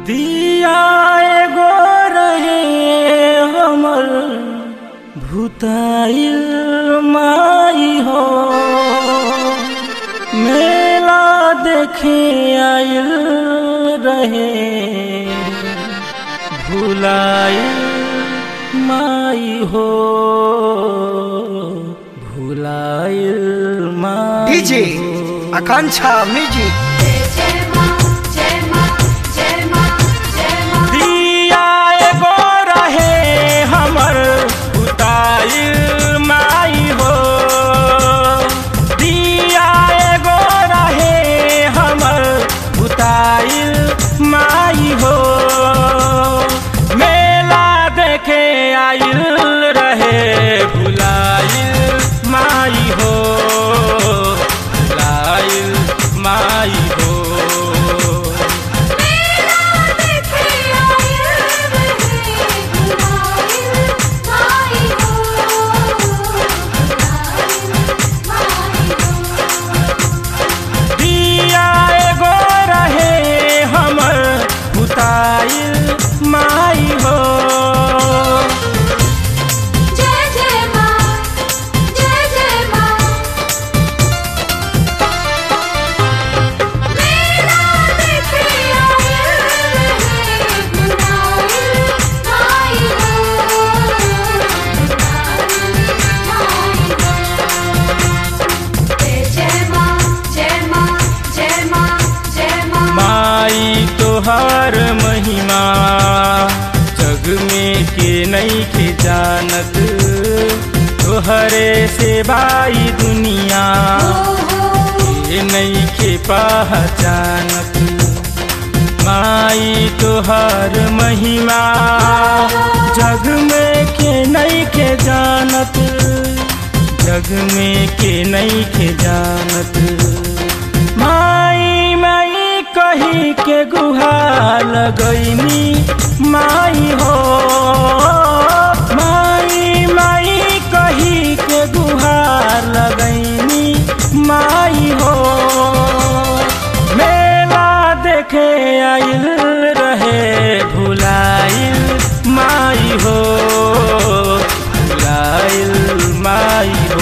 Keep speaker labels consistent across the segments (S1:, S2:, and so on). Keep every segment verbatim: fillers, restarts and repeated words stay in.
S1: दिया एगो रहे हमर भूताइल माई हो, मेला देखे आइल रहे भुलाइल माई हो, भुलाइल माई।
S2: डीजे आकांक्षा म्यूजिक।
S1: माई हो मेला देखे आइल रहे भुलाइल माई हो, भुलाइल माई हो। माई हो
S3: जय जय माँ, जय जय माँ। मेला देखे आइल रहे भुलाइल माई हो, भुलाइल माई हो। जय जय माँ, जय माँ, जय माँ, जय माँ।
S1: माई तोहार महिमा जग में के नहीं के जानत, तोहरे से बाई दुनिया के नहीं के पहचानत। माई तोहार महिमा जग में के नहीं के जानत, जग में के नहीं के जानत। माई माई कही के गुहार लगैनी माई हो, माई माई कही के गुहार लगैनी माई हो। मेला देखे आइल रहे भुलाइल माई हो, भुलाइल माई हो।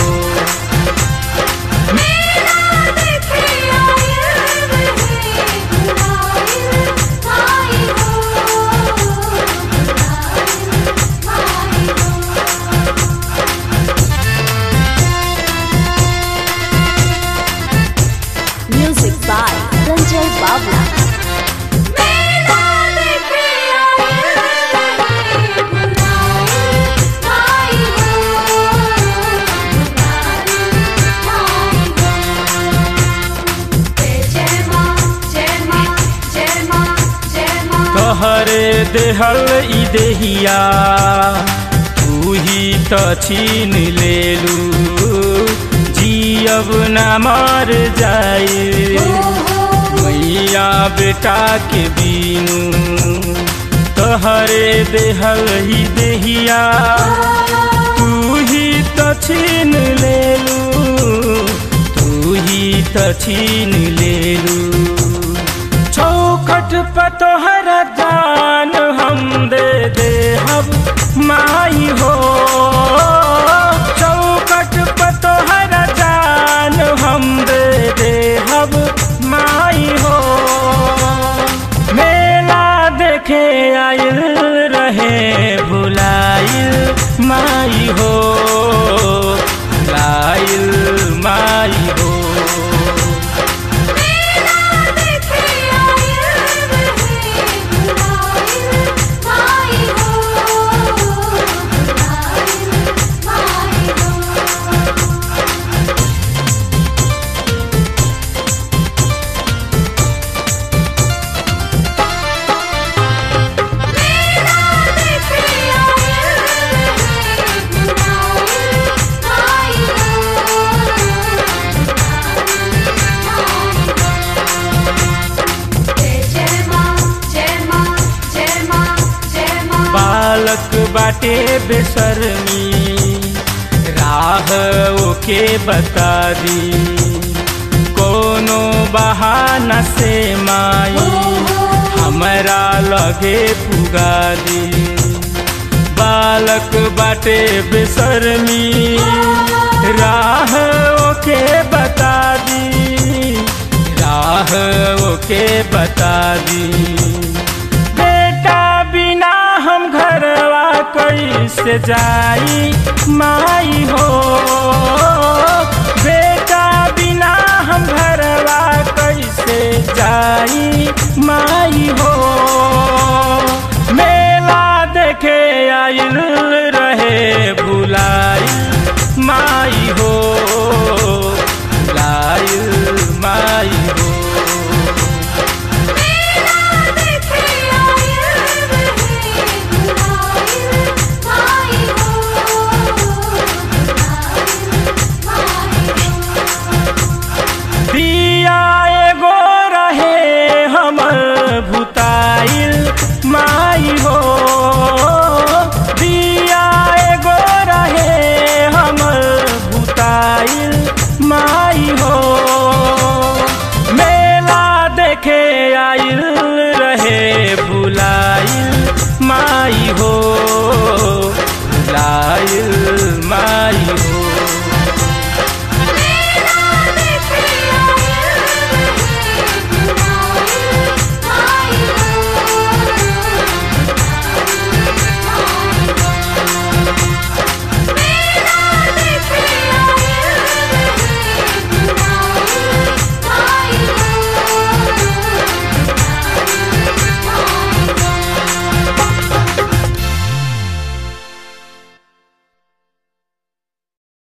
S3: Music by Ranjay Babla। मेला देखे आइल रहे भुलाइल माई हो, भुलाइल माई हो। जय जय माँ, जय माँ, जय माँ, जय माँ।
S1: तोहरे देहल ई देहिया तू ही तो छीन लेलू, जियब न मर जाए मैया बेटा के बीनू। तोहरे देहल ही देहिया तू ही तो छीन लेलू, तू ही तो छीन लेलू। चौखट पर तोहरा जान हम दे दे हब माई हो, चौखट पर तोहरा जान हम दे दे हब माई हो। मेला देखे आइल रहे भुलाइल माई हो, भुलाइल माई हो। बालक बाटे बेशर्मी राह ओके बता दी, कोनो बहाना से माई हमरा लगे पुगा दी। बालक बाटे बेशर्मी राह ओके बता दी, राह ओके बता दी। बेटा बिना हम घरवा कैसे जाई माई हो, बेटा बिना हम घरवा कैसे जाई माई